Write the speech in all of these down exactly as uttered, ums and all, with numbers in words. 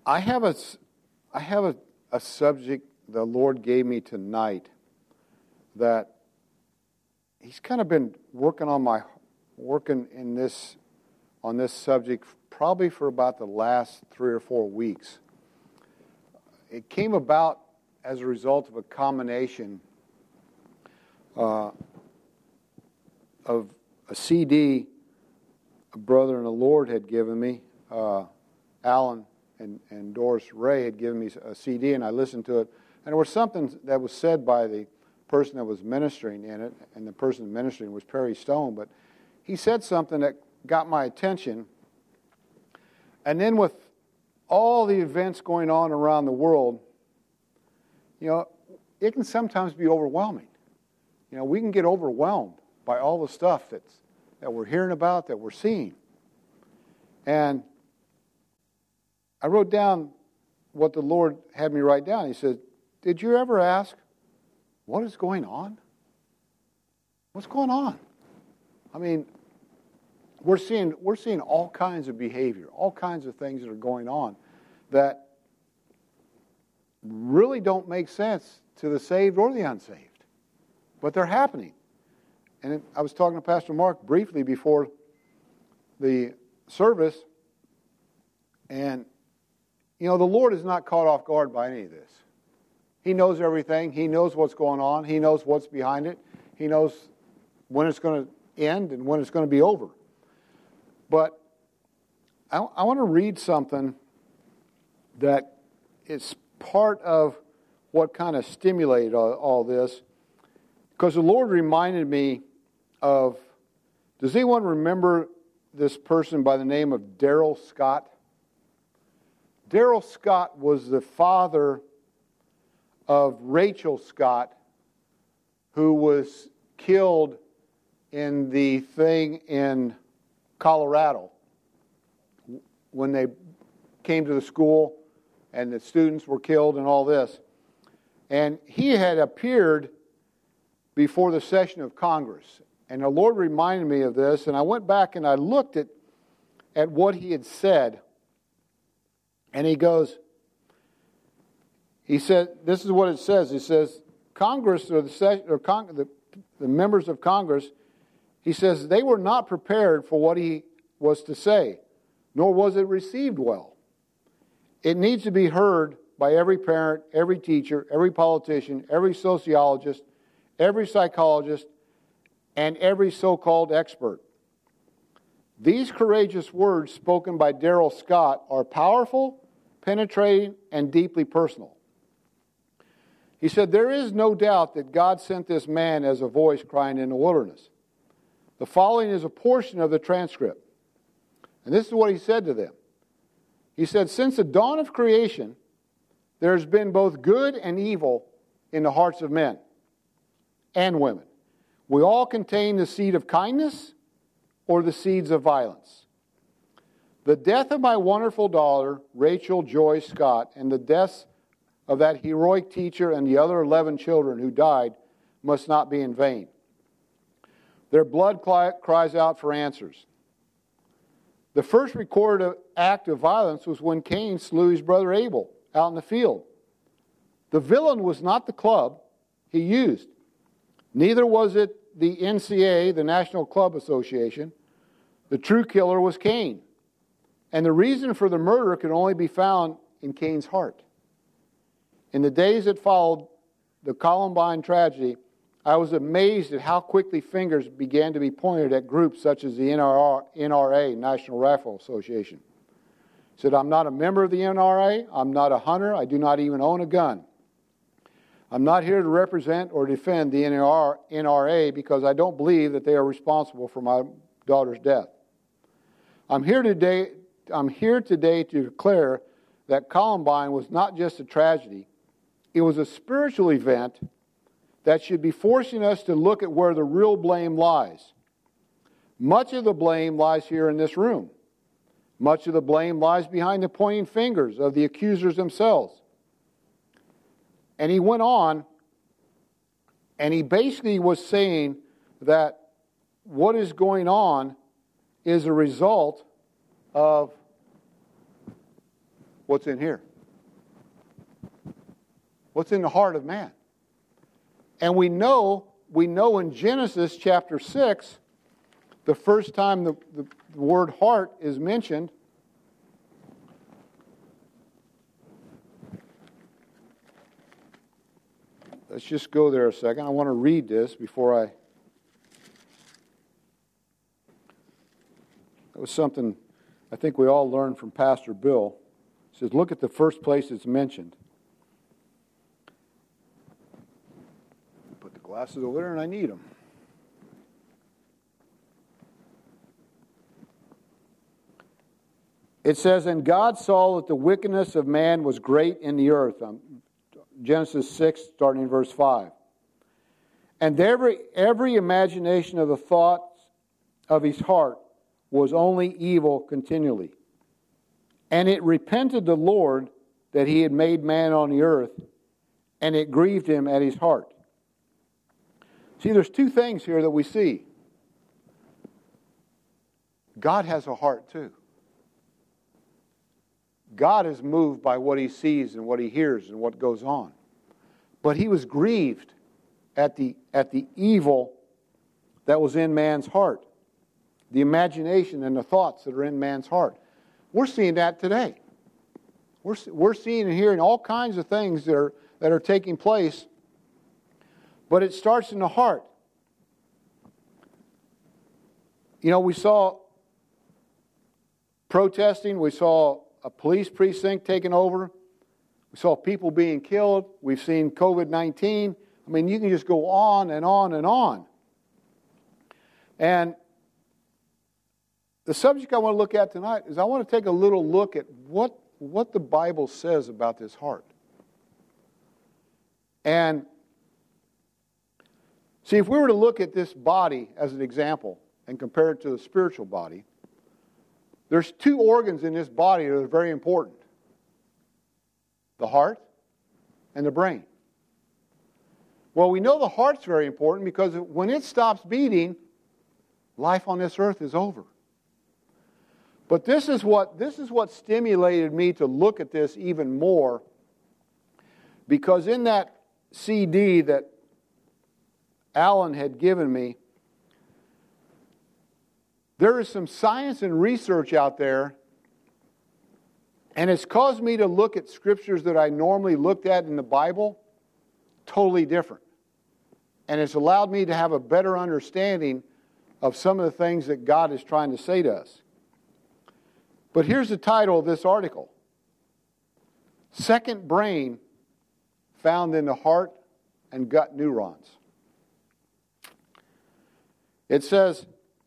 I have a, I have a, a subject the Lord gave me tonight that He's kind of been working on my, working in this, on this subject probably for about the last three or four weeks. It came about as a result of a combination uh, of a C D a brother in the Lord had given me. Uh, Alan and, and Doris Ray had given me a C D, and I listened to it. And there was something that was said by the person that was ministering in it, and the person ministering was Perry Stone, but he said something that got my attention. And then with all the events going on around the world, you know, it can sometimes be overwhelming. You know, we can get overwhelmed by all the stuff that's, that we're hearing about, that we're seeing. And I wrote down what the Lord had me write down. He said, did you ever ask, what is going on? What's going on? I mean, we're seeing we're seeing all kinds of behavior, all kinds of things that are going on that really don't make sense to the saved or the unsaved. But they're happening. And I was talking to Pastor Mark briefly before the service, and, you know, the Lord is not caught off guard by any of this. He knows everything. He knows what's going on. He knows what's behind it. He knows when it's going to end and when it's going to be over. But I, I want to read something that is part of what kind of stimulated all, all this, because the Lord reminded me of, does anyone remember this person by the name of Darrell Scott? Darrell Scott was the father of Rachel Scott, who was killed in the thing in Colorado when they came to the school and the students were killed and all this. And he had appeared before the session of Congress. And the Lord reminded me of this, and I went back and I looked at, at what he had said. And he goes, he said, this is what it says. It says, Congress, or the session, or Con- the, the members of Congress, he says, they were not prepared for what he was to say, nor was it received well. It needs to be heard by every parent, every teacher, every politician, every sociologist, every psychologist, and every so-called expert. These courageous words spoken by Darrell Scott are powerful, penetrating, and deeply personal. He said, there is no doubt that God sent this man as a voice crying in the wilderness. The following is a portion of the transcript. And this is what he said to them. He said, since the dawn of creation, there has been both good and evil in the hearts of men and women. We all contain the seed of kindness or the seeds of violence. The death of my wonderful daughter, Rachel Joy Scott, and the deaths of that heroic teacher and the other eleven children who died must not be in vain. Their blood cries out for answers. The first recorded act of violence was when Cain slew his brother Abel out in the field. The villain was not the club he used. Neither was it the N C A A, the National Club Association. The true killer was Cain. And the reason for the murder could only be found in Cain's heart. In the days that followed the Columbine tragedy, I was amazed at how quickly fingers began to be pointed at groups such as the N R A, National Rifle Association. He said, I'm not a member of the N R A. I'm not a hunter. I do not even own a gun. I'm not here to represent or defend the N R A because I don't believe that they are responsible for my daughter's death. I'm here today, I'm here today to declare that Columbine was not just a tragedy. It was a spiritual event that should be forcing us to look at where the real blame lies. Much of the blame lies here in this room. Much of the blame lies behind the pointing fingers of the accusers themselves. And he went on, and he basically was saying that what is going on is a result of what's in here. What's in the heart of man. And we know, we know in Genesis chapter six, the first time the, the, the word heart is mentioned, let's just go there a second. I want to read this before I... That was something I think we all learned from Pastor Bill. He says, look at the first place it's mentioned. Put the glasses over there and I need them. It says, and God saw that the wickedness of man was great in the earth. Um, Genesis six, starting in verse five. And every, every imagination of the thoughts of his heart was only evil continually. And it repented the Lord that he had made man on the earth, and it grieved him at his heart. See, there's two things here that we see. God has a heart too. God is moved by what he sees and what he hears and what goes on. But he was grieved at the, at the evil that was in man's heart. The imagination and the thoughts that are in man's heart. We're seeing that today. We're, we're seeing and hearing all kinds of things that are, that are taking place. But it starts in the heart. You know, we saw protesting. We saw a police precinct taken over. We saw people being killed. We've seen covid nineteen. I mean, you can just go on and on and on. And the subject I want to look at tonight is I want to take a little look at what, what the Bible says about this heart. And see, if we were to look at this body as an example and compare it to the spiritual body, there's two organs in this body that are very important. The heart and the brain. Well, we know the heart's very important because when it stops beating, life on this earth is over. But this is what this is what stimulated me to look at this even more, because in that C D that Alan had given me, there is some science and research out there, and it's caused me to look at scriptures that I normally looked at in the Bible totally different. And it's allowed me to have a better understanding of some of the things that God is trying to say to us. But here's the title of this article. Second brain found in the heart and gut neurons. It says,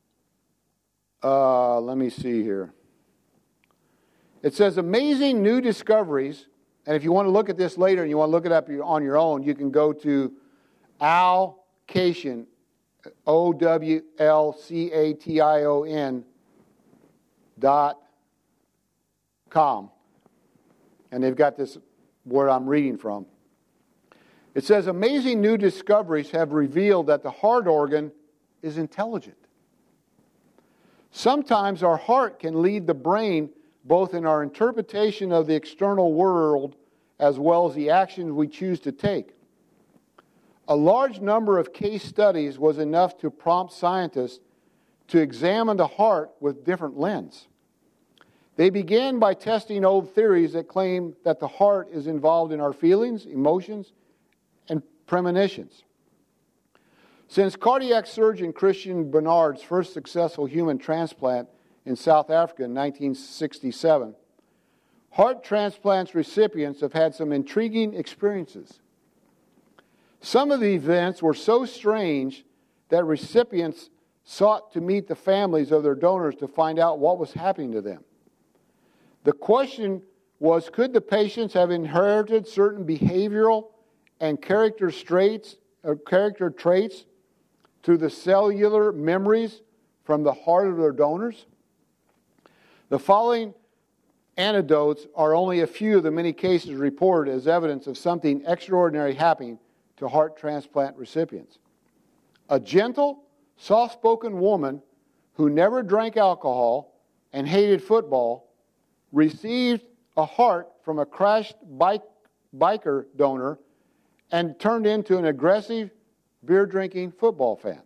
uh, let me see here. It says, amazing new discoveries, and if you want to look at this later and you want to look it up on your own, you can go to Al Cation, O W L C A T I O N dot com. And they've got this where I'm reading from. It says, amazing new discoveries have revealed that the heart organ is intelligent. Sometimes our heart can lead the brain both in our interpretation of the external world as well as the actions we choose to take. A large number of case studies was enough to prompt scientists to examine the heart with different lens. They began by testing old theories that claim that the heart is involved in our feelings, emotions, and premonitions. Since cardiac surgeon Christian Barnard's first successful human transplant in South Africa in nineteen sixty-seven, heart transplants recipients have had some intriguing experiences. Some of the events were so strange that recipients sought to meet the families of their donors to find out what was happening to them. The question was, could the patients have inherited certain behavioral and character traits, or character traits through the cellular memories from the heart of their donors? The following anecdotes are only a few of the many cases reported as evidence of something extraordinary happening to heart transplant recipients. A gentle, soft-spoken woman who never drank alcohol and hated football received a heart from a crashed bike, biker donor and turned into an aggressive, beer-drinking football fan.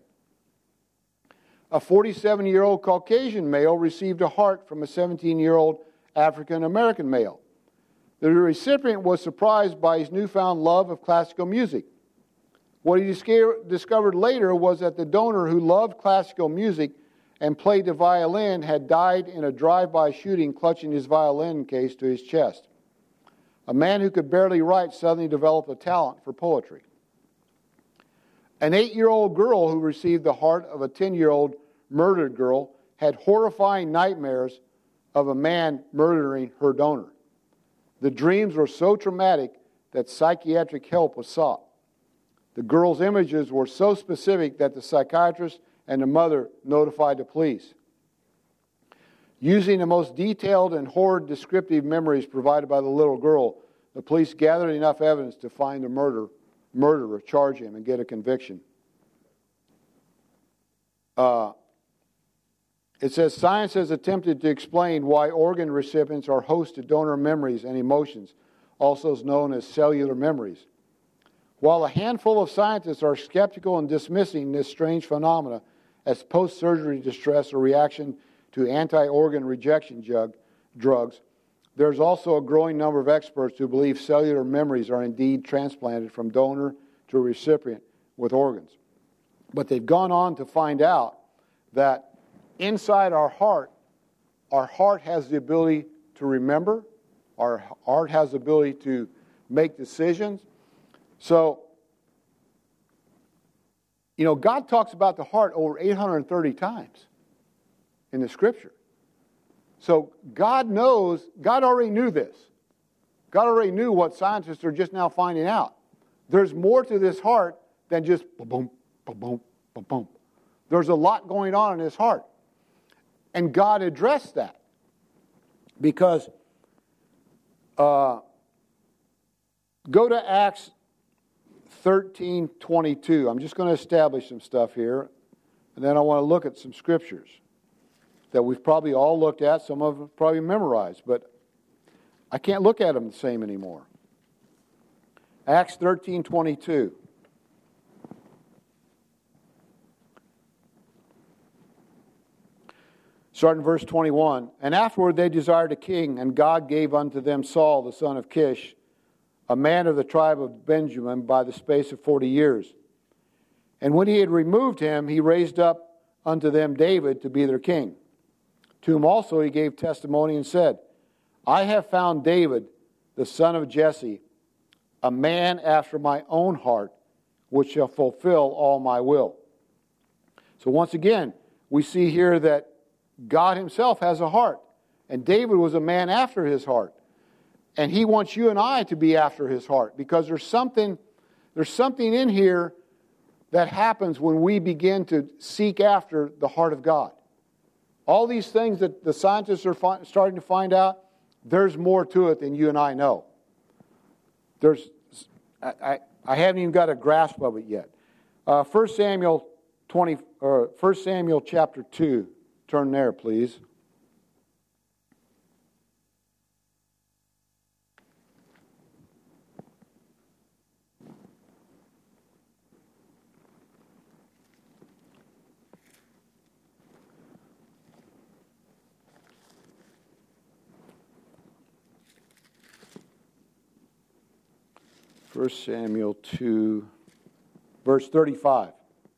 A forty-seven-year-old Caucasian male received a heart from a seventeen-year-old African-American male. The recipient was surprised by his newfound love of classical music. What he discovered later was that the donor, who loved classical music and played the violin, had died in a drive-by shooting clutching his violin case to his chest. A man who could barely write suddenly developed a talent for poetry. An eight-year-old girl who received the heart of a ten-year-old murdered girl had horrifying nightmares of a man murdering her donor. The dreams were so traumatic that psychiatric help was sought. The girl's images were so specific that the psychiatrist and the mother notified the police. Using the most detailed and horrid descriptive memories provided by the little girl, the police gathered enough evidence to find the murder, murderer, charge him, and get a conviction. Uh, it says, science has attempted to explain why organ recipients are host to donor memories and emotions, also known as cellular memories. While a handful of scientists are skeptical and dismissing this strange phenomena as post-surgery distress or reaction to anti-organ rejection drug, drugs, there's also a growing number of experts who believe cellular memories are indeed transplanted from donor to recipient with organs. But they've gone on to find out that inside our heart, our heart has the ability to remember, our heart has the ability to make decisions. So, you know, God talks about the heart over eight hundred thirty times in the Scripture. So God knows, God already knew this. God already knew what scientists are just now finding out. There's more to this heart than just boom, boom, boom, boom, boom. There's a lot going on in his heart. And God addressed that. Because, uh, go to Acts thirteen twenty-two. I'm just going to establish some stuff here, and then I want to look at some scriptures that we've probably all looked at. Some of them probably memorized, but I can't look at them the same anymore. Acts thirteen twenty-two. Starting in verse twenty-one. And afterward they desired a king, and God gave unto them Saul the son of Kish, a man of the tribe of Benjamin, by the space of forty years. And when he had removed him, he raised up unto them David to be their king, to whom also he gave testimony and said, I have found David, the son of Jesse, a man after my own heart, which shall fulfill all my will. So once again, we see here that God himself has a heart, and David was a man after his heart. And he wants you and I to be after his heart, because there's something, there's something in here that happens when we begin to seek after the heart of God. All these things that the scientists are fi- starting to find out, there's more to it than you and I know. There's, I, I, I haven't even got a grasp of it yet. Uh, First Samuel twenty, or First Samuel chapter two. Turn there, please. First Samuel two, verse thirty-five.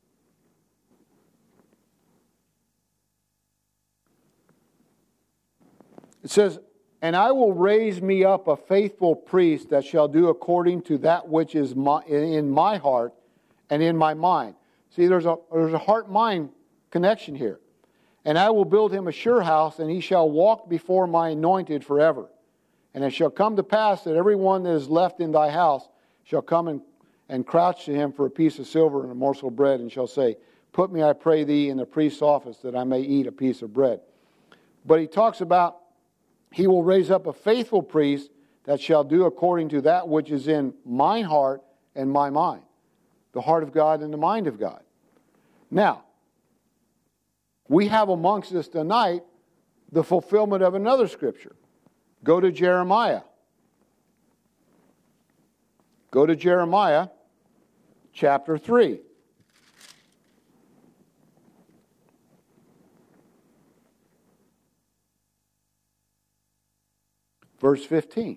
It says, and I will raise me up a faithful priest that shall do according to that which is my, in my heart and in my mind. See, there's a, there's a heart-mind connection here. And I will build him a sure house, and he shall walk before my anointed forever. And it shall come to pass that every one that is left in thy house shall come and, and crouch to him for a piece of silver and a morsel of bread, and shall say, put me, I pray thee, in the priest's office, that I may eat a piece of bread. But he talks about he will raise up a faithful priest that shall do according to that which is in mine heart and my mind. The heart of God and the mind of God. Now, we have amongst us tonight the fulfillment of another scripture. Go to Jeremiah. Go to Jeremiah chapter three. Verse fifteen.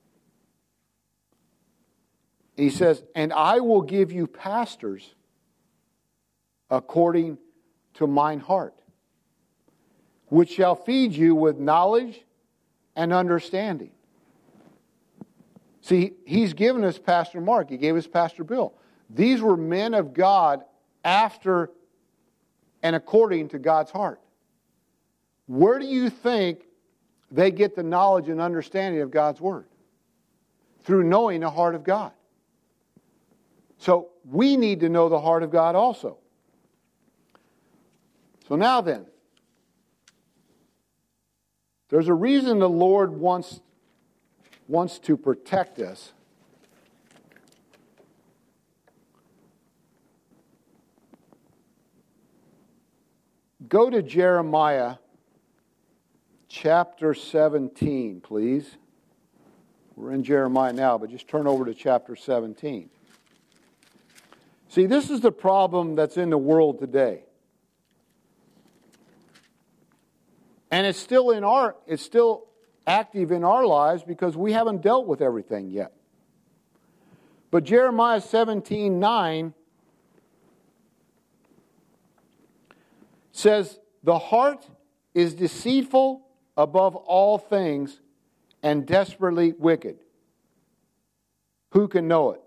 He says, "And I will give you pastors according to mine heart, which shall feed you with knowledge and understanding." See, he's given us Pastor Mark. He gave us Pastor Bill. These were men of God after and according to God's heart. Where do you think they get the knowledge and understanding of God's Word? Through knowing the heart of God. So we need to know the heart of God also. So now then, there's a reason the Lord wants, wants to protect us. Go to Jeremiah chapter seventeen, please. We're in Jeremiah now, but just turn over to chapter seventeen. See, this is the problem that's in the world today. And it's still in our, it's still active in our lives because we haven't dealt with everything yet. But Jeremiah seventeen nine says, "The heart is deceitful above all things and desperately wicked. Who can know it?"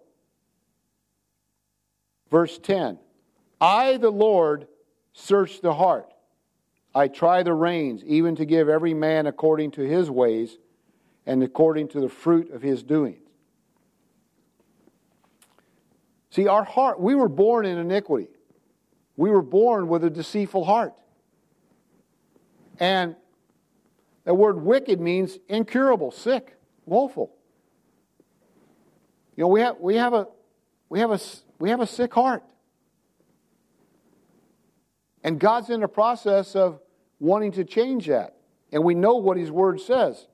Verse ten, "I, the Lord, search the heart. I try the reins, even to give every man according to his ways and according to the fruit of his doings." See, our heart, we were born in iniquity. We were born with a deceitful heart. And the word wicked means incurable, sick, woeful. You know, we have we have a we have a we have a sick heart. And God's in the process of wanting to change that. And we know what His Word says.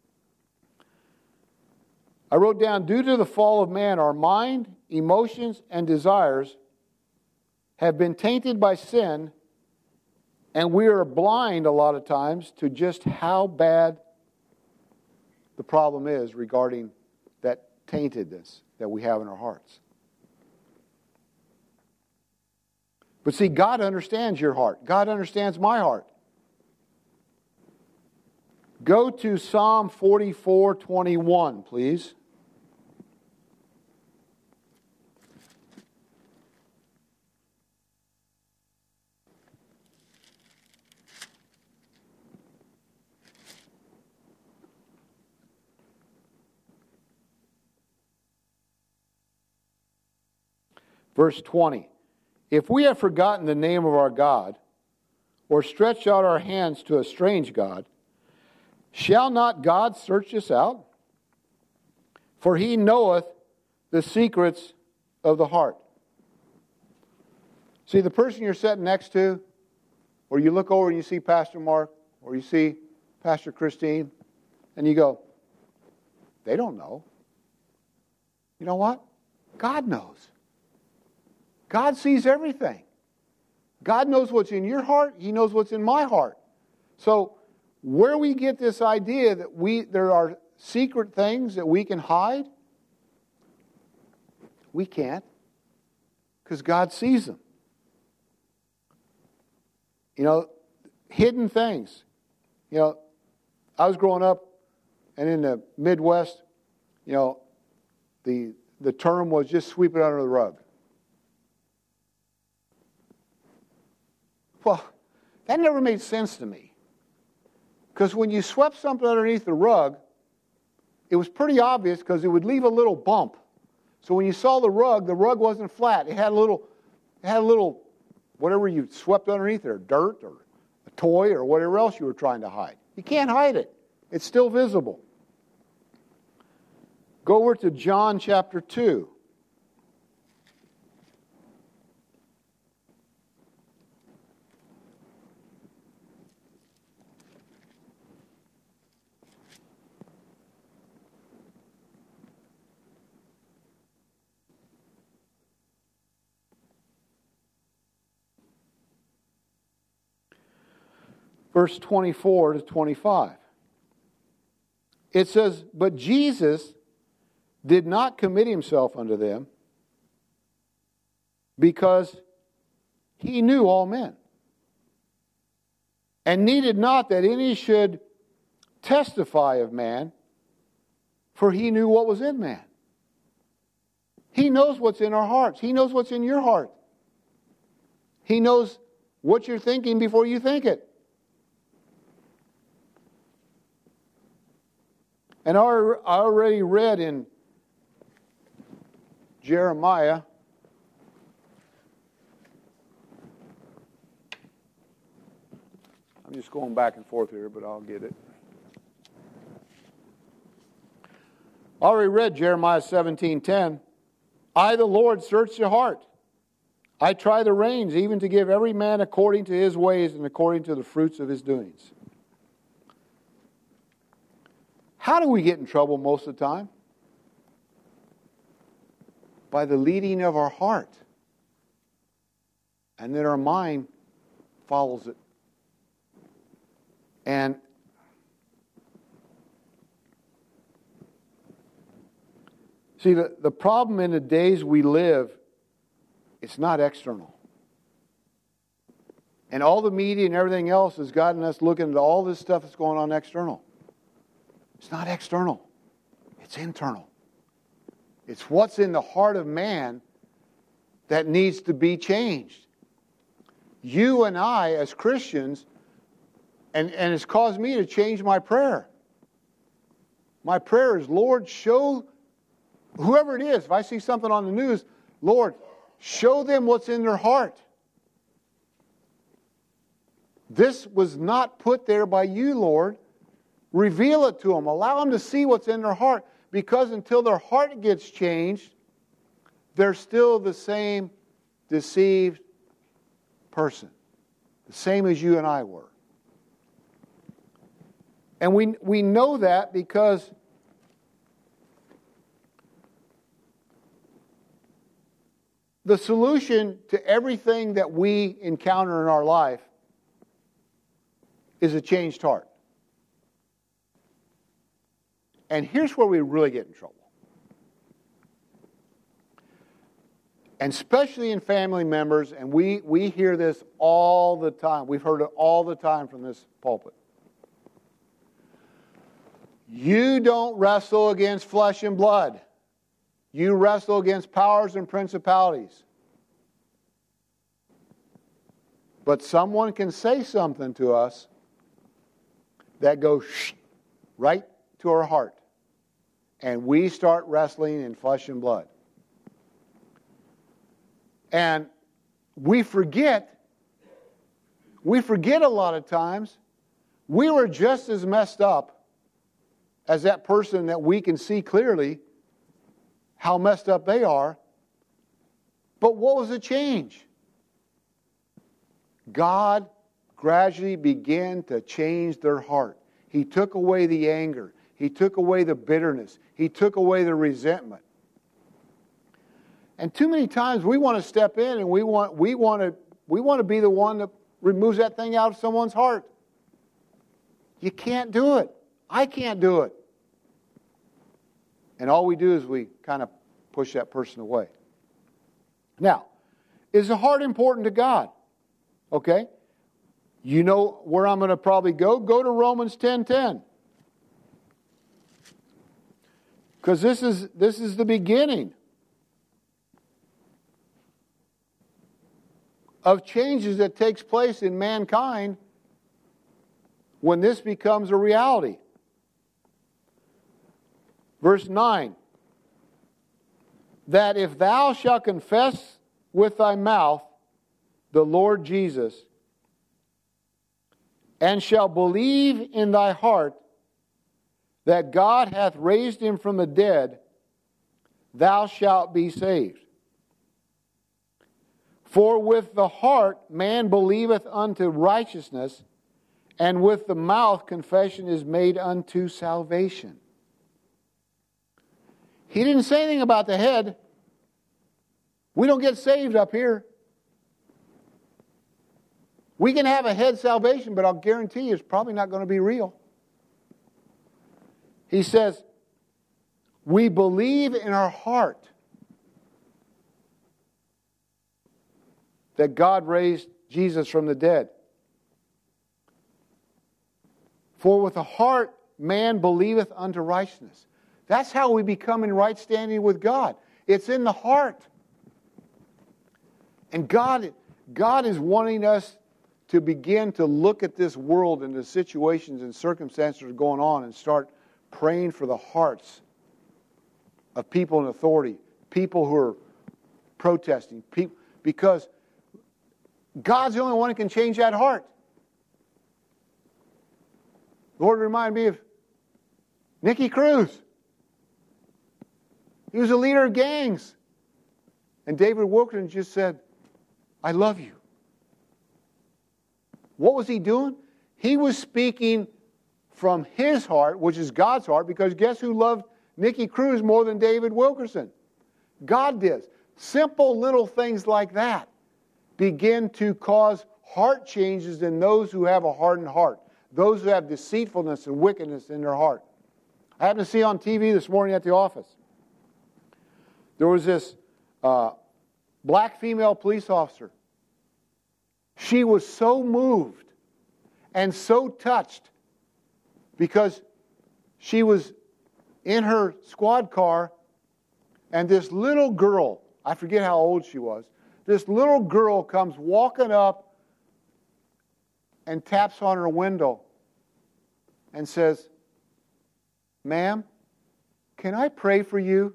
I wrote down, due to the fall of man, our mind, emotions, and desires have been tainted by sin, and we are blind a lot of times to just how bad the problem is regarding that taintedness that we have in our hearts. But see, God understands your heart. God understands my heart. Go to Psalm forty-four twenty-one, please. Verse twenty. "If we have forgotten the name of our God, or stretched out our hands to a strange God, shall not God search us out? For He knoweth the secrets of the heart." See, the person you're sitting next to, or you look over and you see Pastor Mark, or you see Pastor Christine, and you go, they don't know. You know what? God knows. God sees everything. God knows what's in your heart. He knows what's in my heart. So where we get this idea that we there are secret things that we can hide, we can't, because God sees them. You know, hidden things. You know, I was growing up, and in the Midwest, you know, the the term was just sweep it under the rug. Well, that never made sense to me. Because when you swept something underneath the rug, it was pretty obvious because it would leave a little bump. So when you saw the rug, the rug wasn't flat. It had a little, it had a little, whatever you swept underneath there, dirt or a toy or whatever else you were trying to hide. You can't hide it. It's still visible. Go over to John chapter two. verse twenty-four to twenty-five. It says, "But Jesus did not commit himself unto them, because he knew all men, and needed not that any should testify of man, for he knew what was in man." He knows what's in our hearts. He knows what's in your heart. He knows what you're thinking before you think it. And I already read in Jeremiah I'm just going back and forth here, but I'll get it. I already read Jeremiah seventeen ten. "I, the Lord, search the heart. I try the reins, even to give every man according to his ways and according to the fruits of his doings." How do we get in trouble most of the time? By the leading of our heart. And then our mind follows it. And see, the, the problem in the days we live, it's not external. And all the media and everything else has gotten us looking at all this stuff that's going on external. It's not external. It's internal. It's what's in the heart of man that needs to be changed. You and I, as Christians, and, and it's caused me to change my prayer. My prayer is, Lord, show whoever it is, if I see something on the news, Lord, show them what's in their heart. This was not put there by you, Lord. Reveal it to them. Allow them to see what's in their heart. Because until their heart gets changed, they're still the same deceived person. The same as you and I were. And we, we know that because the solution to everything that we encounter in our life is a changed heart. And here's where we really get in trouble. And especially in family members, and we, we hear this all the time. We've heard it all the time from this pulpit. You don't wrestle against flesh and blood. You wrestle against powers and principalities. But someone can say something to us that goes shh, right to our heart. And we start wrestling in flesh and blood. And we forget, we forget a lot of times, we were just as messed up as that person that we can see clearly how messed up they are. But what was the change? God gradually began to change their heart. He took away the anger. He took away the bitterness. He took away the resentment. And too many times we want to step in and we want we want to we want to be the one that removes that thing out of someone's heart. You can't do it. I can't do it. And all we do is we kind of push that person away. Now, is the heart important to God? Okay? You know where I'm going to probably go? Go to Romans ten ten. Because this is this is the beginning of changes that takes place in mankind when this becomes a reality. Verse nine. That if thou shalt confess with thy mouth the Lord Jesus, and shalt believe in thy heart that God hath raised him from the dead, thou shalt be saved. For with the heart man believeth unto righteousness, and with the mouth confession is made unto salvation. He didn't say anything about the head. We don't get saved up here. We can have a head salvation, but I'll guarantee you it's probably not going to be real. He says, we believe in our heart that God raised Jesus from the dead. For with the heart man believeth unto righteousness. That's how we become in right standing with God. It's in the heart. And God, God is wanting us to begin to look at this world and the situations and circumstances that are going on and start praying for the hearts of people in authority, people who are protesting, people, because God's the only one who can change that heart. The Lord reminded me of Nicky Cruz. He was a leader of gangs. And David Wilkerson just said, I love you. What was he doing? He was speaking from his heart, which is God's heart, because guess who loved Nicky Cruz more than David Wilkerson? God did. Simple little things like that begin to cause heart changes in those who have a hardened heart, those who have deceitfulness and wickedness in their heart. I happened to see on T V this morning at the office, there was this uh, black female police officer. She was so moved and so touched because she was in her squad car and this little girl, I forget how old she was, this little girl comes walking up and taps on her window and says, ma'am, can I pray for you?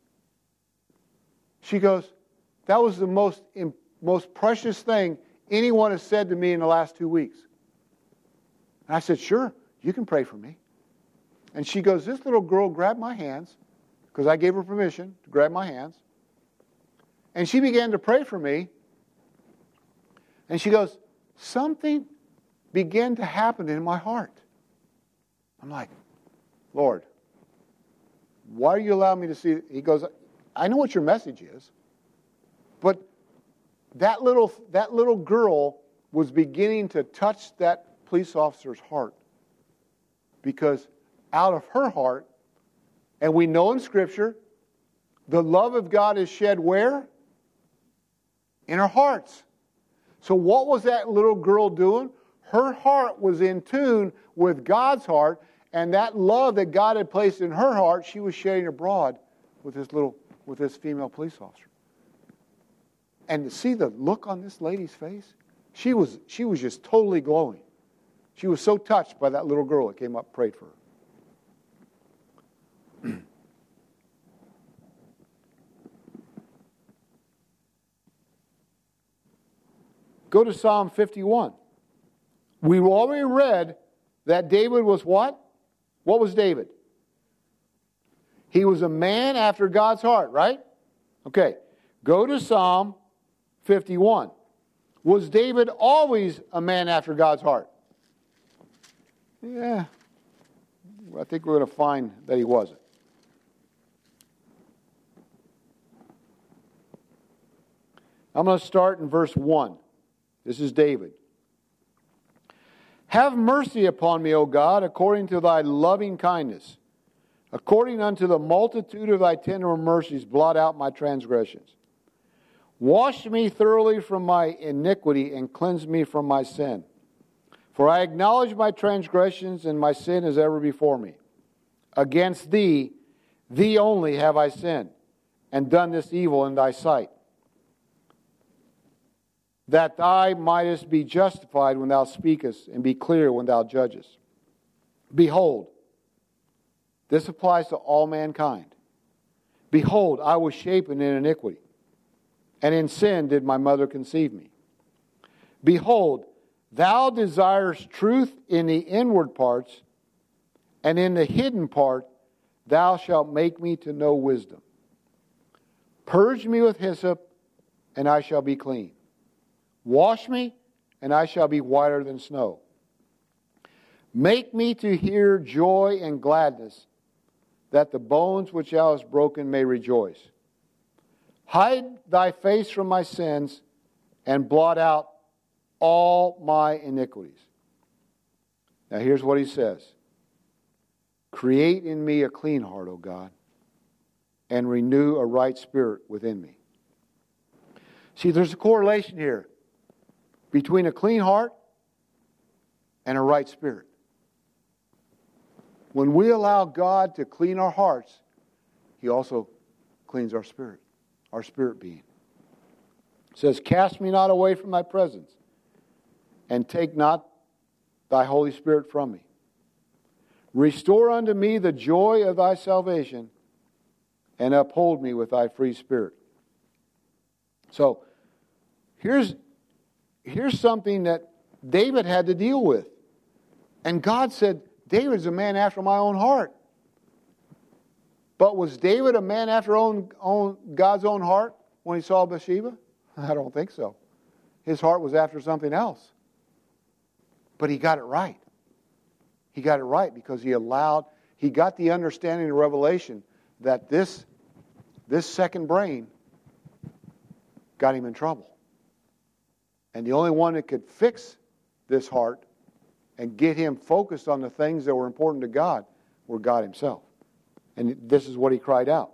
She goes, that was the most, most precious thing anyone has said to me in the last two weeks. And I said, sure, you can pray for me. And she goes, this little girl grabbed my hands, because I gave her permission to grab my hands. And she began to pray for me. And she goes, something began to happen in my heart. I'm like, Lord, why are you allowing me to see it? He goes, I know what your message is. But that little, that little girl was beginning to touch that police officer's heart. Because out of her heart, and we know in Scripture, the love of God is shed where? In our hearts. So what was that little girl doing? Her heart was in tune with God's heart, and that love that God had placed in her heart, she was sharing abroad with this little, with this female police officer. And to see the look on this lady's face, she was, she was just totally glowing. She was so touched by that little girl that came up and prayed for her. Go to Psalm fifty-one. We already read that David was what? What was David? He was a man after God's heart, right? Okay. Go to Psalm fifty-one. Was David always a man after God's heart? Yeah. I think we're going to find that he wasn't. I'm going to start in verse one. This is David. Have mercy upon me, O God, according to thy loving kindness. According unto the multitude of thy tender mercies, blot out my transgressions. Wash me thoroughly from my iniquity and cleanse me from my sin. For I acknowledge my transgressions, and my sin is ever before me. Against thee, thee only have I sinned, and done this evil in thy sight, that thou mightest be justified when thou speakest, and be clear when thou judgest. Behold, this applies to all mankind. Behold, I was shapen in iniquity, and in sin did my mother conceive me. Behold, thou desirest truth in the inward parts, and in the hidden part thou shalt make me to know wisdom. Purge me with hyssop, and I shall be clean. Wash me, and I shall be whiter than snow. Make me to hear joy and gladness, that the bones which thou hast broken may rejoice. Hide thy face from my sins, and blot out all my iniquities. Now here's what he says. Create in me a clean heart, O God, and renew a right spirit within me. See, there's a correlation here between a clean heart and a right spirit. When we allow God to clean our hearts, He also cleans our spirit, our spirit being. It says, cast me not away from thy presence, and take not thy Holy Spirit from me. Restore unto me the joy of thy salvation, and uphold me with thy free spirit. So, here's, here's something that David had to deal with. And God said, David's a man after my own heart. But was David a man after own, own, God's own heart when he saw Bathsheba? I don't think so. His heart was after something else. But he got it right. He got it right because he allowed, he got the understanding and revelation that this, this second brain got him in trouble. And the only one that could fix this heart and get him focused on the things that were important to God were God Himself. And this is what he cried out.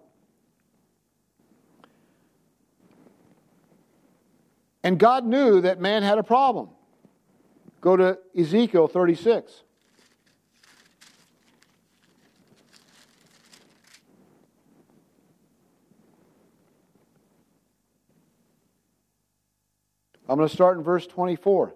And God knew that man had a problem. Go to Ezekiel thirty-six. I'm going to start in verse twenty-four.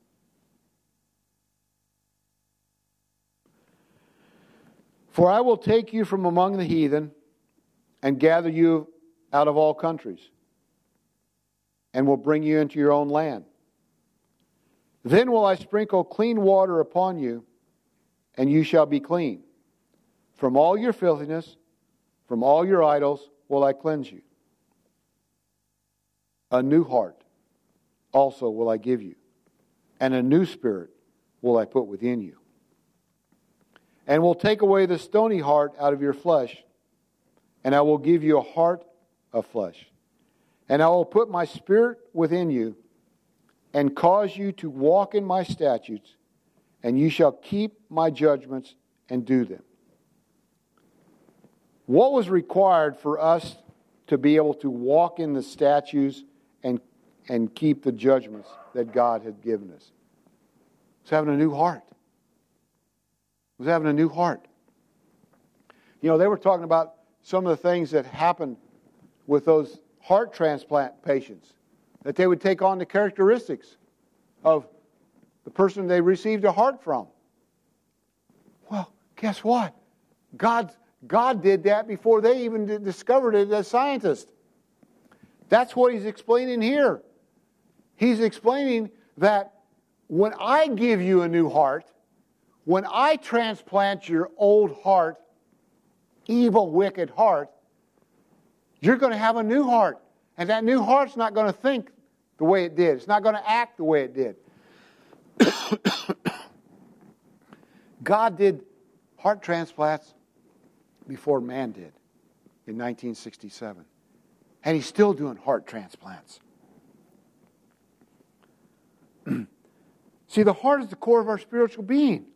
For I will take you from among the heathen and gather you out of all countries, and will bring you into your own land. Then will I sprinkle clean water upon you, and you shall be clean. From all your filthiness, from all your idols will I cleanse you. A new heart also will I give you, and a new spirit will I put within you. And will take away the stony heart out of your flesh, and I will give you a heart of flesh. And I will put my spirit within you, and cause you to walk in my statutes, and you shall keep my judgments and do them. What was required for us to be able to walk in the statutes and, and keep the judgments that God had given us? It's having a new heart. It was having a new heart. You know, they were talking about some of the things that happened with those heart transplant patients, that they would take on the characteristics of the person they received a heart from. Well, guess what? God, God did that before they even did, discovered it as scientists. That's what He's explaining here. He's explaining that when I give you a new heart, when I transplant your old heart, evil, wicked heart, you're going to have a new heart. And that new heart's not going to think the way it did. It's not going to act the way it did. God did heart transplants before man did in nineteen sixty-seven. And He's still doing heart transplants. See, the heart is the core of our spiritual being.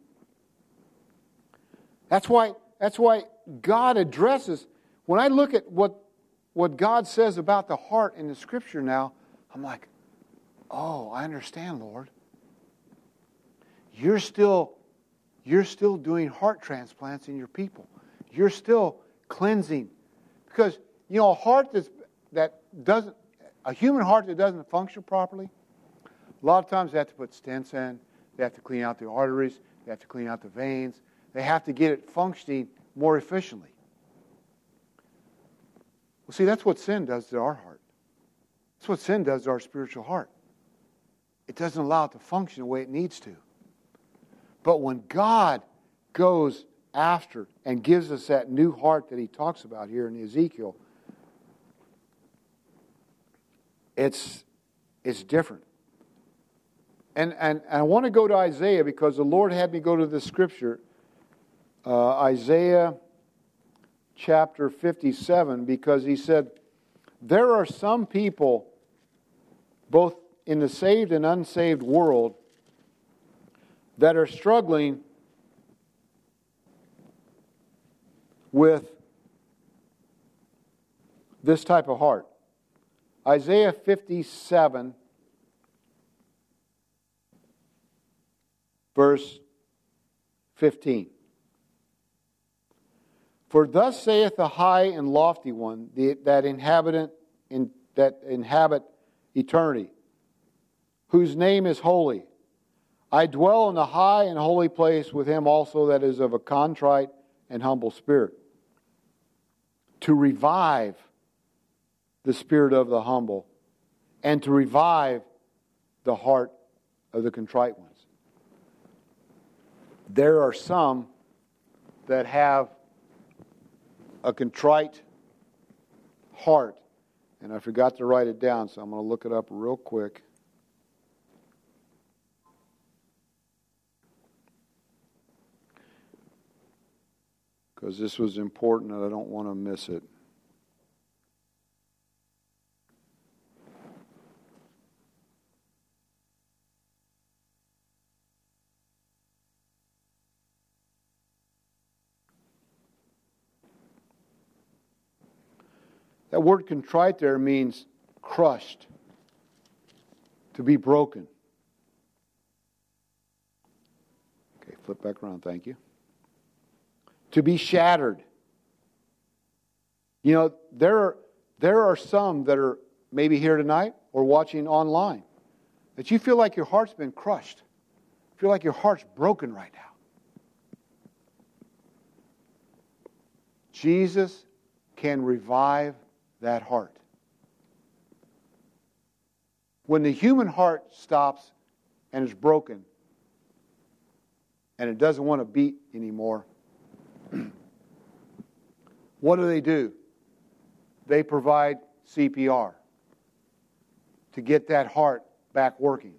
That's why, that's why God addresses, when I look at what, what God says about the heart in the Scripture now, I'm like, oh, I understand, Lord. You're still, you're still doing heart transplants in your people. You're still cleansing. Because, you know, a heart that's, that doesn't, a human heart that doesn't function properly, a lot of times they have to put stents in, they have to clean out the arteries, they have to clean out the veins, they have to get it functioning more efficiently. Well, see, that's what sin does to our heart. That's what sin does to our spiritual heart. It doesn't allow it to function the way it needs to. But when God goes after and gives us that new heart that He talks about here in Ezekiel, it's, it's different. And, and, and I want to go to Isaiah because the Lord had me go to this scripture, uh, Isaiah chapter fifty-seven, because He said, there are some people, both in the saved and unsaved world that are struggling with this type of heart. Isaiah fifty-seven, verse fifteen. For thus saith the high and lofty one, the, that inhabitant in, that inhabit eternity, whose name is holy. I dwell in the high and holy place with him also that is of a contrite and humble spirit, to revive the spirit of the humble, and to revive the heart of the contrite ones. There are some that have a contrite heart, and I forgot to write it down, so I'm going to look it up real quick. Because this was important and I don't want to miss it. That word contrite there means crushed, to be broken. Okay, flip back around, thank you. To be shattered. You know, there are, there are some that are maybe here tonight or watching online that you feel like your heart's been crushed. You feel like your heart's broken right now. Jesus can revive that heart. When the human heart stops and is broken and it doesn't want to beat anymore, what do they do? They provide C P R to get that heart back working.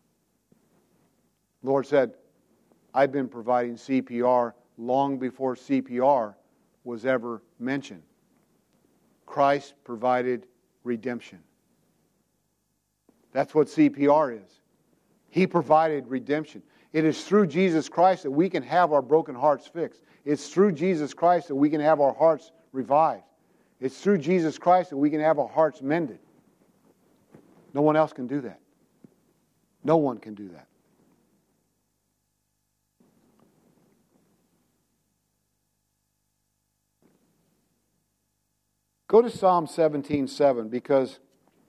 The Lord said, I've been providing C P R long before C P R was ever mentioned. Christ provided redemption. That's what C P R is. He provided redemption. It is through Jesus Christ that we can have our broken hearts fixed. It's through Jesus Christ that we can have our hearts revived. It's through Jesus Christ that we can have our hearts mended. No one else can do that. No one can do that. Go to Psalm seventeen seven, because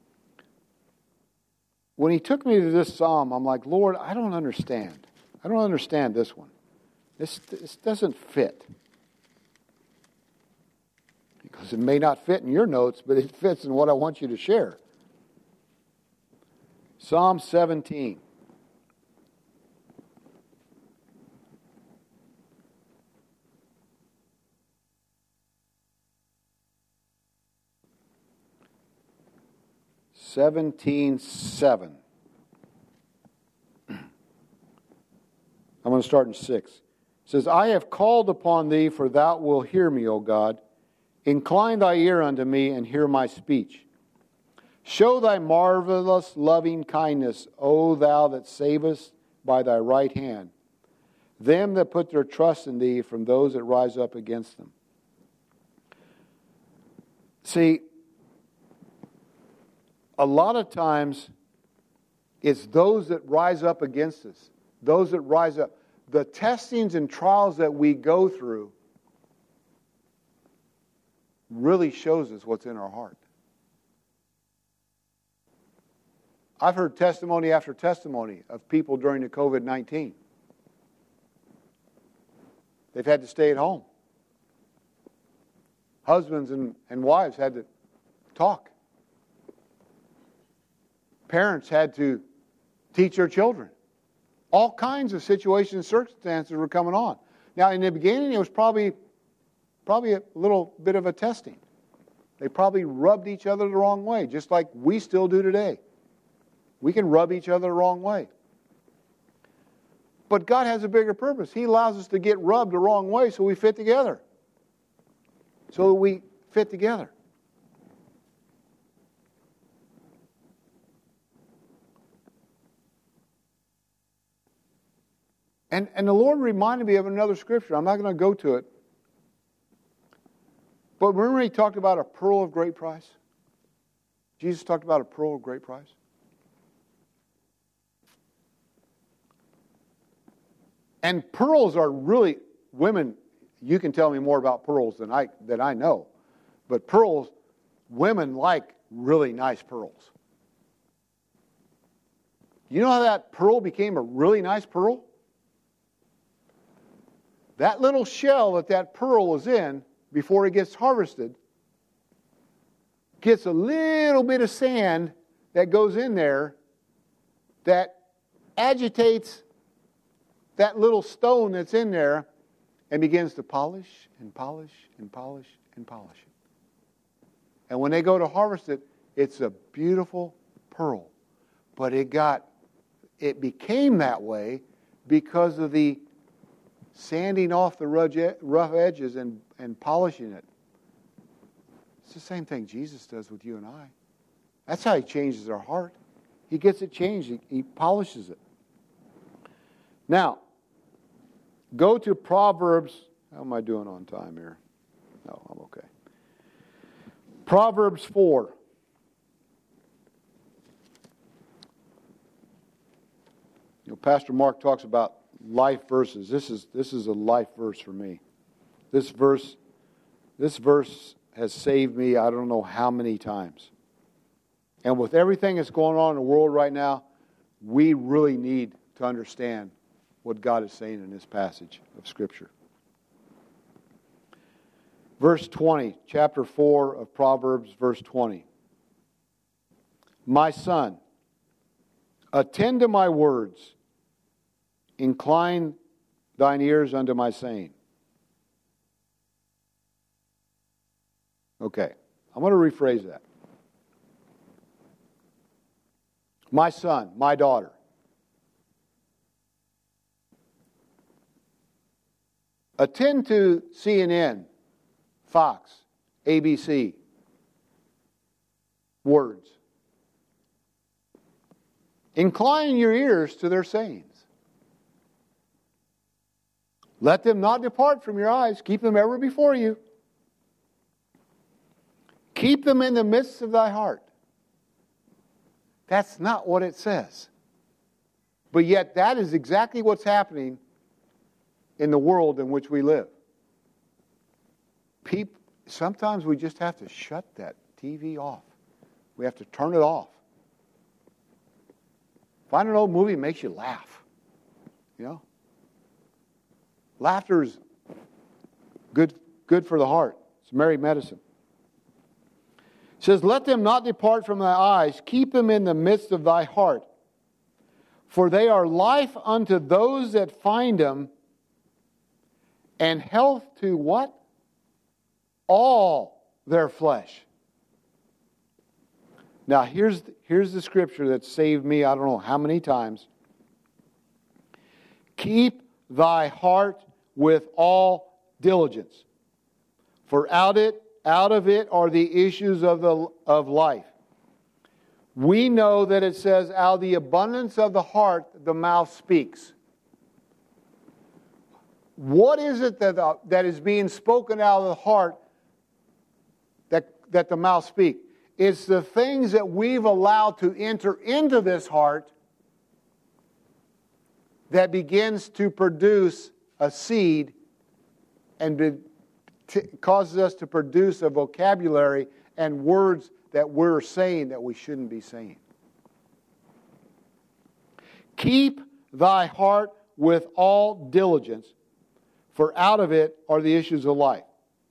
when he took me to this psalm, I'm like, Lord, I don't understand. I don't understand this one. This, this doesn't fit. Because it may not fit in your notes, but it fits in what I want you to share. Psalm seventeen. seventeen seven. I'm going to start in six. It says, I have called upon thee, for thou wilt hear me, O God. Incline thy ear unto me, and hear my speech. Show thy marvelous loving kindness, O thou that savest by thy right hand, them that put their trust in thee from those that rise up against them. See, a lot of times, it's those that rise up against us. Those that rise up. The testings and trials that we go through really shows us what's in our heart. I've heard testimony after testimony of people during the covid nineteen. They've had to stay at home. Husbands and, and wives had to talk. Parents had to teach their children. All kinds of situations and circumstances were coming on. Now, in the beginning, it was probably, probably a little bit of a testing. They probably rubbed each other the wrong way, just like we still do today. We can rub each other the wrong way. But God has a bigger purpose. He allows us to get rubbed the wrong way so we fit together. So that we fit together. And, and the Lord reminded me of another scripture. I'm not going to go to it. But remember he talked about a pearl of great price? Jesus talked about a pearl of great price. And pearls are really, women, you can tell me more about pearls than I, than I know. But pearls, women like really nice pearls. You know how that pearl became a really nice pearl? That little shell that that pearl is in, before it gets harvested, gets a little bit of sand that goes in there that agitates that little stone that's in there and begins to polish and polish and polish and polish it. And when they go to harvest it, it's a beautiful pearl. But it got, it became that way because of the sanding off the rough edges and, and polishing it. It's the same thing Jesus does with you and I. That's how he changes our heart. He gets it changed. He, he polishes it. Now, go to Proverbs. How am I doing on time here? No, I'm okay. Proverbs four. You know, Pastor Mark talks about life verses. This is this is a life verse for me. This verse, this verse has saved me I don't know how many times. And with everything that's going on in the world right now, we really need to understand what God is saying in this passage of Scripture. Verse twenty, chapter four of Proverbs, verse twenty. My son, attend to my words. Incline thine ears unto my saying. Okay, I'm going to rephrase that. My son, my daughter. Attend to C N N, Fox, A B C. Words. Incline your ears to their sayings. Let them not depart from your eyes. Keep them ever before you. Keep them in the midst of thy heart. That's not what it says. But yet that is exactly what's happening in the world in which we live. People, sometimes we just have to shut that T V off. We have to turn it off. Find an old movie that makes you laugh. You know? Laughter is good, good for the heart. It's merry medicine. It says, let them not depart from thy eyes. Keep them in the midst of thy heart. For they are life unto those that find them, and health to what? All their flesh. Now, here's, here's the scripture that saved me I don't know how many times. Keep thy heart with all diligence, for out it out of it are the issues of the of life. We know that it says, out of the abundance of the heart the mouth speaks. What is it that the, that is being spoken out of the heart that that the mouth speaks? It's the things that we've allowed to enter into this heart that begins to produce a seed and be, t- causes us to produce a vocabulary and words that we're saying that we shouldn't be saying. Keep thy heart with all diligence, for out of it are the issues of life.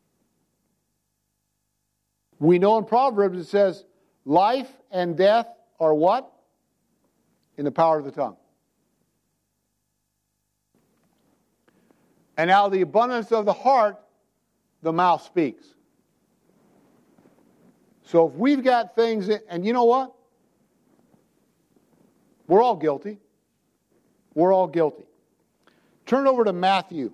We know in Proverbs it says, life and death are what? In the power of the tongue. And out of the abundance of the heart, the mouth speaks. So if we've got things, in, and you know what? We're all guilty. We're all guilty. Turn over to Matthew.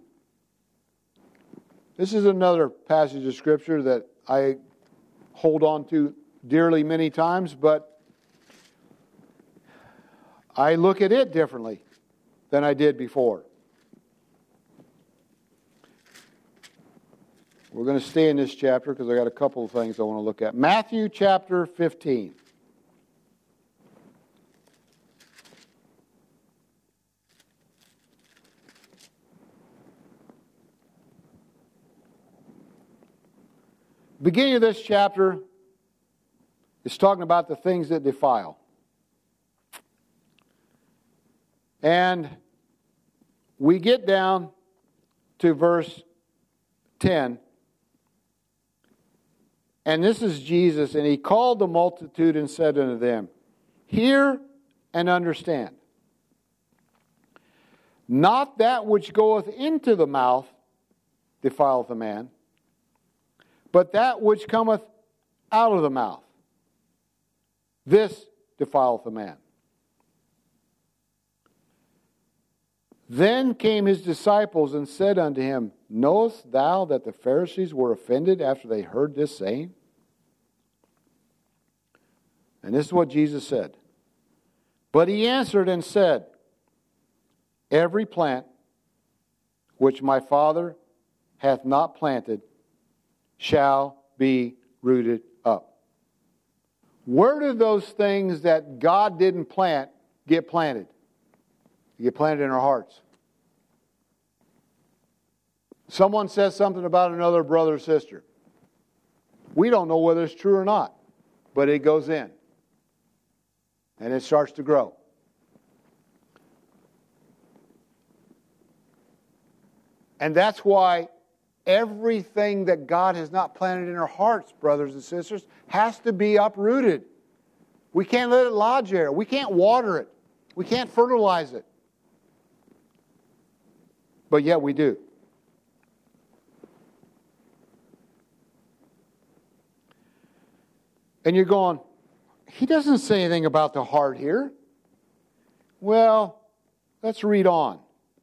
This is another passage of Scripture that I hold on to dearly many times, but I look at it differently than I did before. We're going to stay in this chapter because I got a couple of things I want to look at. Matthew chapter fifteen. Beginning of this chapter is talking about the things that defile. And we get down to verse ten. And this is Jesus, and he called the multitude and said unto them, Hear and understand. Not that which goeth into the mouth defileth a man, but that which cometh out of the mouth, this defileth a man. Then came his disciples and said unto him, Knowest thou that the Pharisees were offended after they heard this saying? And this is what Jesus said. But he answered and said, Every plant which my Father hath not planted shall be rooted up. Where did those things that God didn't plant get planted? They get planted in our hearts. Someone says something about another brother or sister. We don't know whether it's true or not, but it goes in. And it starts to grow. And that's why everything that God has not planted in our hearts, brothers and sisters, has to be uprooted. We can't let it lodge there. We can't water it. We can't fertilize it. But yet we do. And you're going, he doesn't say anything about the heart here. Well, let's read on.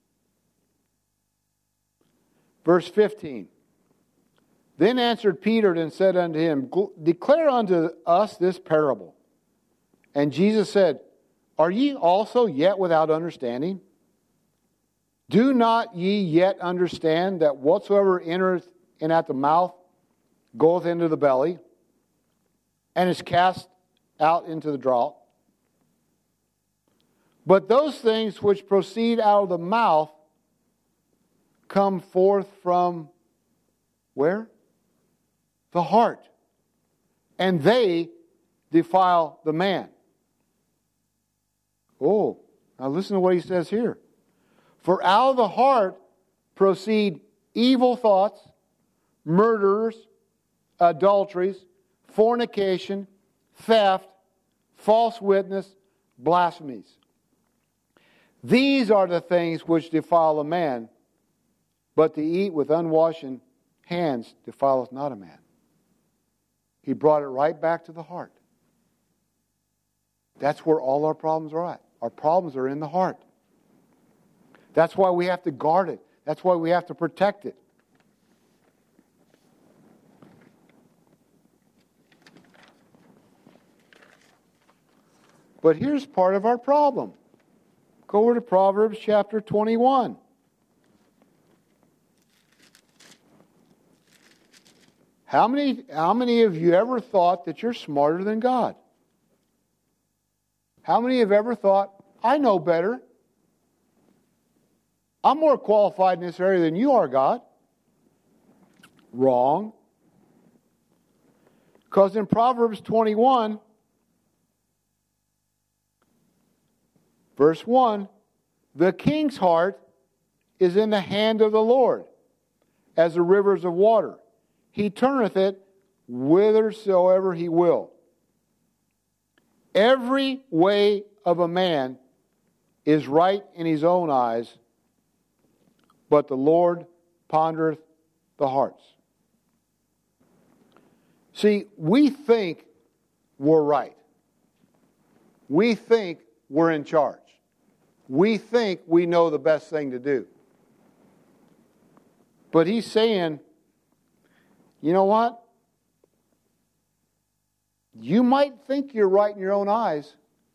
Verse fifteen. Then answered Peter and said unto him, Declare unto us this parable. And Jesus said, Are ye also yet without understanding? Do not ye yet understand that whatsoever entereth in at the mouth goeth into the belly, and is cast out into the draught? But those things which proceed out of the mouth come forth from where? The heart. And they defile the man. Oh, now listen to what he says here. For out of the heart proceed evil thoughts, murders, adulteries, fornication, theft, false witness, blasphemies. These are the things which defile a man, but to eat with unwashen hands defileth not a man. He brought it right back to the heart. That's where all our problems are at. Our problems are in the heart. That's why we have to guard it. That's why we have to protect it. But here's part of our problem. Go over to Proverbs chapter twenty-one. How many, how many of you ever thought that you're smarter than God? How many have ever thought, I know better? I'm more qualified in this area than you are, God. Wrong. Because in Proverbs twenty-one, verse one, the king's heart is in the hand of the Lord, as the rivers of water. He turneth it whithersoever he will. Every way of a man is right in his own eyes, but the Lord pondereth the hearts. See, we think we're right. We think we're in charge. We think we know the best thing to do. But he's saying, you know what? You might think you're right in your own eyes.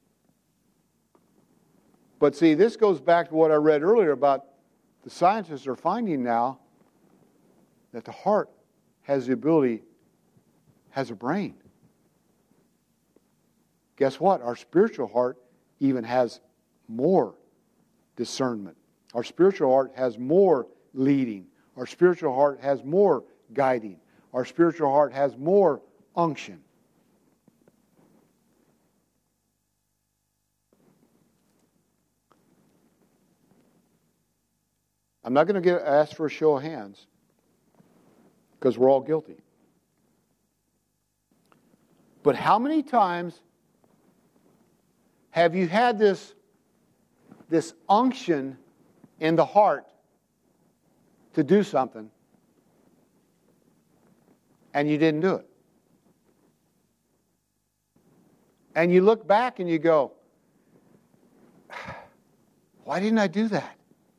But see, this goes back to what I read earlier about the scientists are finding now that the heart has the ability, has a brain. Guess what? Our spiritual heart even has more discernment. Our spiritual heart has more leading. Our spiritual heart has more guiding. Our spiritual heart has more unction. I'm not going to get asked for a show of hands because we're all guilty. But how many times have you had this, this unction in the heart to do something and you didn't do it? And you look back and you go, why didn't I do that?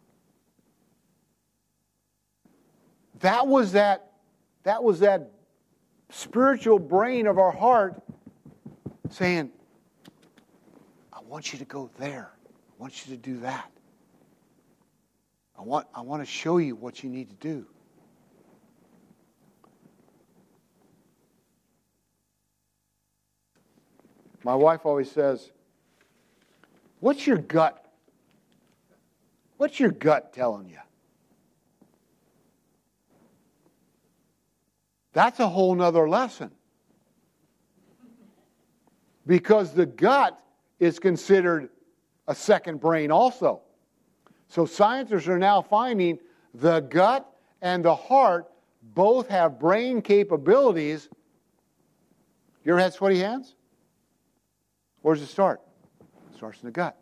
That was that, that was that spiritual brain of our heart saying, I want you to go there. I want you to do that. I want, I want to show you what you need to do. My wife always says, what's your gut? What's your gut telling you? That's a whole nother lesson. Because the gut is considered a second brain also. So scientists are now finding the gut and the heart both have brain capabilities. You ever had sweaty hands? Where does it start? It starts in the gut.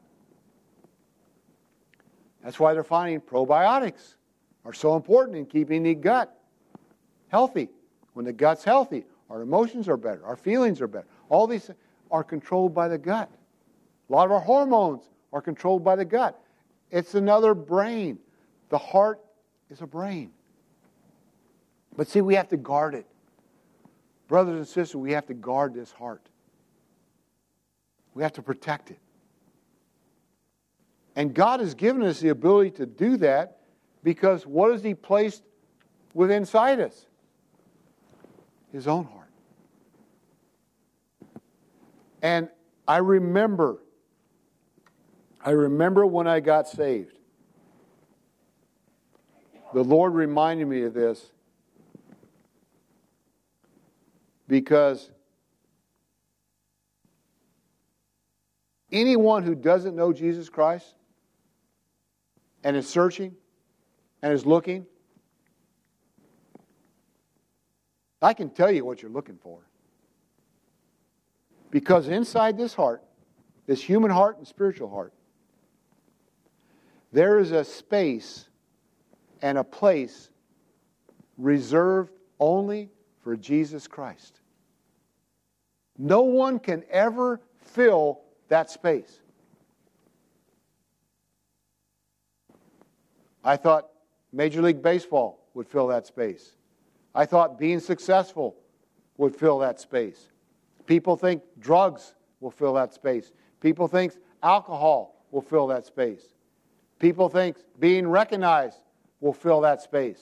That's why they're finding probiotics are so important in keeping the gut healthy. When the gut's healthy, our emotions are better, our feelings are better. All these are controlled by the gut. A lot of our hormones are controlled by the gut. It's another brain. The heart is a brain. But see, we have to guard it. Brothers and sisters, we have to guard this heart. We have to protect it. And God has given us the ability to do that because what has He placed within inside us? His own heart. And I remember, I remember when I got saved. The Lord reminded me of this because anyone who doesn't know Jesus Christ and is searching and is looking, I can tell you what you're looking for. Because inside this heart, this human heart and spiritual heart, there is a space and a place reserved only for Jesus Christ. No one can ever fill that space. I thought Major League Baseball would fill that space. I thought being successful would fill that space. People think drugs will fill that space. People think alcohol will fill that space. People think being recognized will fill that space.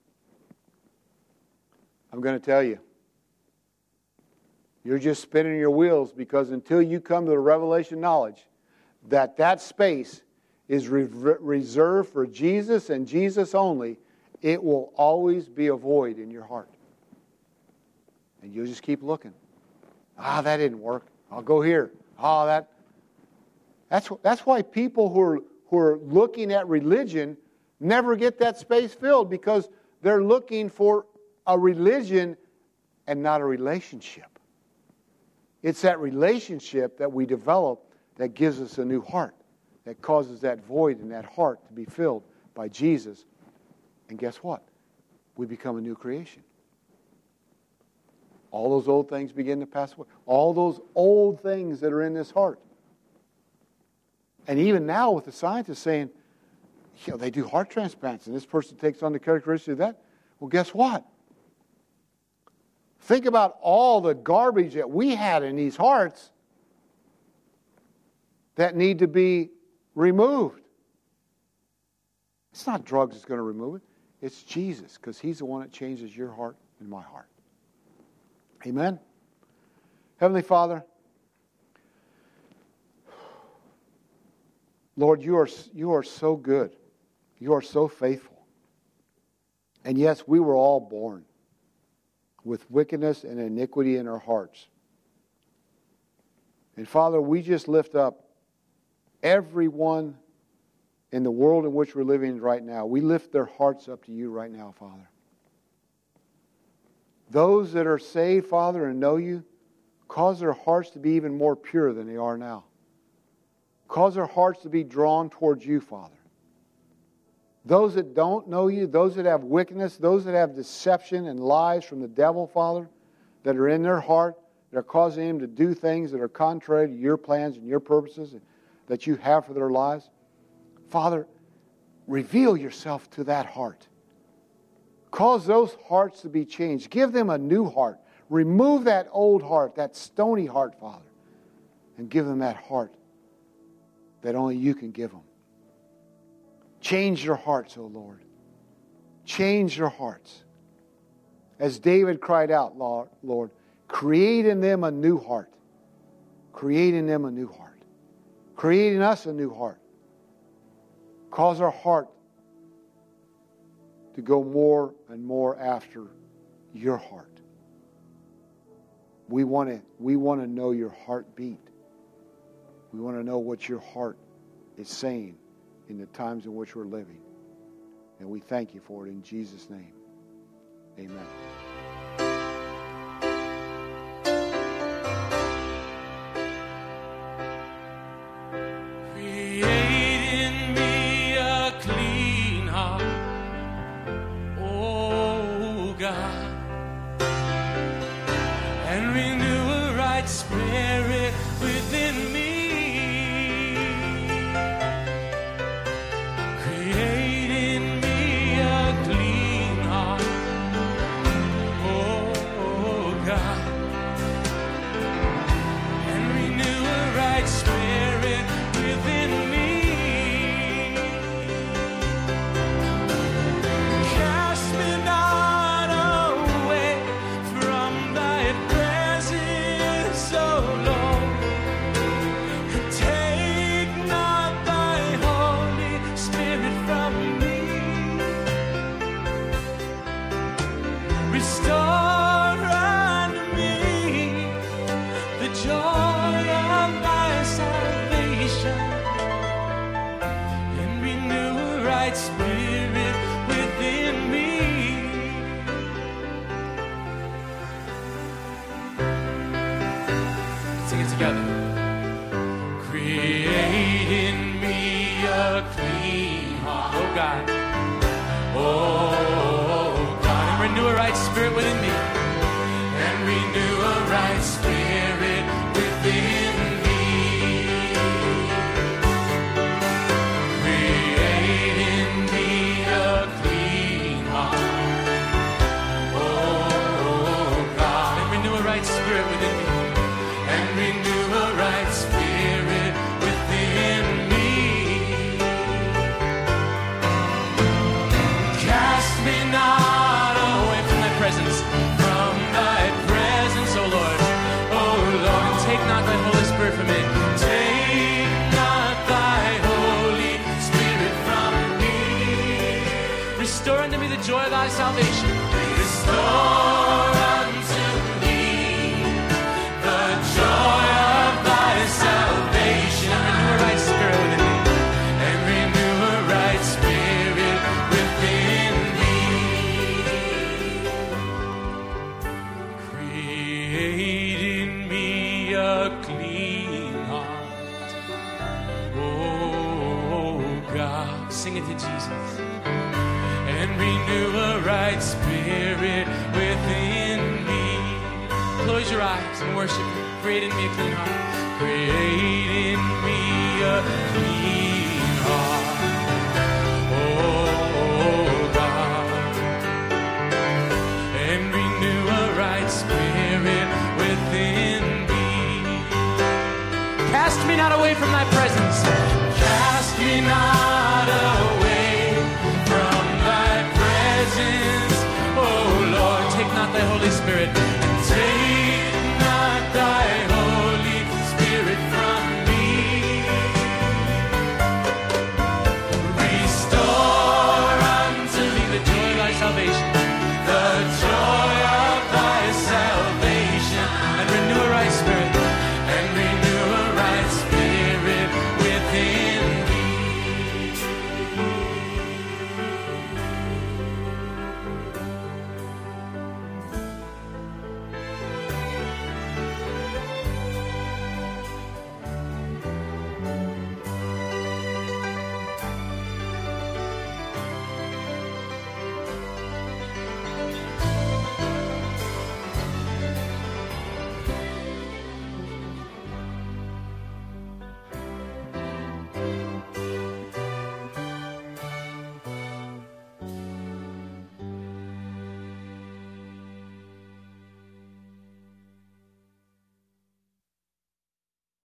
I'm going to tell you, you're just spinning your wheels because until you come to the revelation knowledge that that space is re- reserved for Jesus and Jesus only, it will always be a void in your heart. And you'll just keep looking. Ah, that didn't work. I'll go here. Ah, that. That's, that's why people who are, who are looking at religion never get that space filled because they're looking for a religion and not a relationship. It's that relationship that we develop that gives us a new heart, that causes that void in that heart to be filled by Jesus. And guess what? We become a new creation. All those old things begin to pass away. All those old things that are in this heart. And even now with the scientists saying, you know, they do heart transplants and this person takes on the characteristics of that. Well, guess what? Think about all the garbage that we had in these hearts that need to be removed. It's not drugs that's going to remove it. It's Jesus, because He's the one that changes your heart in my heart. Amen. Heavenly Father, Lord, you are, you are so good. You are so faithful. And yes, we were all born with wickedness and iniquity in our hearts. And Father, we just lift up everyone in the world in which we're living right now. We lift their hearts up to you right now, Father. Those that are saved, Father, and know you, cause their hearts to be even more pure than they are now. Cause their hearts to be drawn towards you, Father. Those that don't know you, those that have wickedness, those that have deception and lies from the devil, Father, that are in their heart, that are causing them to do things that are contrary to your plans and your purposes that you have for their lives. Father, reveal yourself to that heart. Cause those hearts to be changed. Give them a new heart. Remove that old heart, that stony heart, Father, and give them that heart that only you can give them. Change their hearts, O Lord. Change their hearts. As David cried out, Lord, create in them a new heart. Create in them a new heart. Create in us a new heart. Cause our heart to go more and more after your heart. We want to, we want to know your heartbeat. We want to know what your heart is saying in the times in which we're living. And we thank you for it in Jesus' name. Amen. Joy of thy salvation. Restore unto me the joy of thy salvation. And renew a right spirit within me. And renew a right spirit within me. Create in me a clean heart. Oh God. Sing it to Jesus. And renew a right spirit within me. Close your eyes and worship Him. Create in me a clean heart. Create in me a clean heart. Oh God. And renew a right spirit within me. Cast me not away from thy presence. Cast me not away.